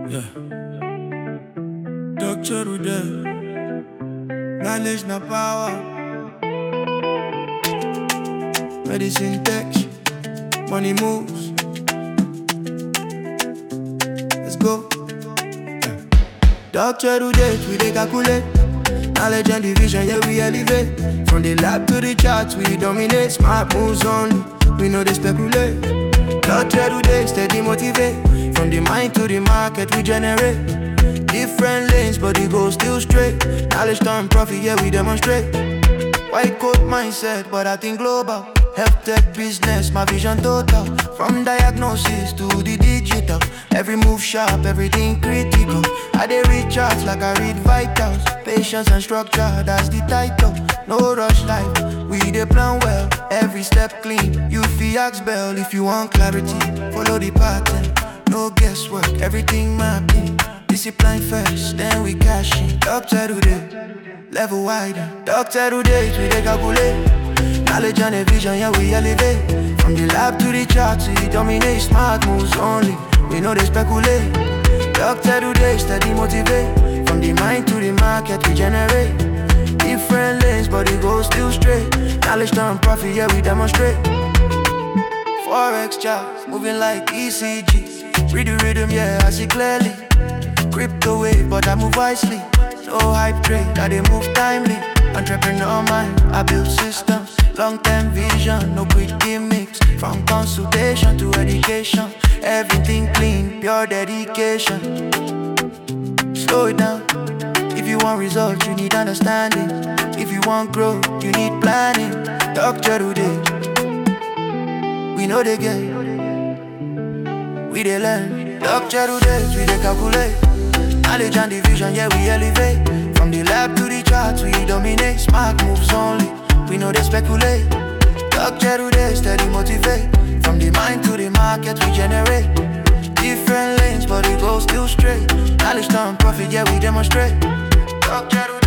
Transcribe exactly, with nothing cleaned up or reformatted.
Yeah. Doctor Rude, knowledge na power. Medicine tech, money moves. Let's go. Yeah. Doctor Rude, we dey calculate. Knowledge and division, yeah, we elevate. From the lab to the charts, we dominate. Smart moves only, we know they speculate. Doctor Rude, steady motivate. From the mind to the market, we generate. Different lanes, but the goal still straight. Knowledge turn profit, yeah, we demonstrate. White coat mindset, but I think global. Health tech business, my vision total. From diagnosis to the digital. Every move sharp, everything critical. I dey read charts like I read vitals. Patience and structure, that's the title. No rush life, we dey plan well. Every step clean, you feel ask bell. If you want clarity, follow the pattern. No guesswork, everything mapping. Discipline first, then we cash in. Doctor Rude, level wider. Doctor Rude, we dey calculate. Knowledge and a vision, yeah, we elevate. From the lab to the charts, we dominate. Smart moves only, we know they speculate. Doctor Rude, steady motivate. From the mind to the market, we generate. Different lanes, but the goal still straight. Knowledge turn profit, yeah, we demonstrate. Forex charts, moving like E C G. Read the rhythm, yeah, I see clearly. Crypto wave, but I move wisely. No hype trade, I they move timely. Entrepreneur mind, I build systems. Long-term vision, no quick gimmicks. From consultation to education, everything clean, pure dedication. Slow it down. If you want results, you need understanding. If you want growth, you need planning. Doctor Rude, we know they get. We dey learn. Doctor Rude, we dey calculate. Knowledge and division, yeah, we elevate. From the lab to the charts, we dominate. Smart moves only, we know they speculate. Doctor Rude, steady motivate. From the mind to the market, we generate. Different lanes, but we go still straight. Knowledge turn profit, yeah, we demonstrate. Doctor Rude.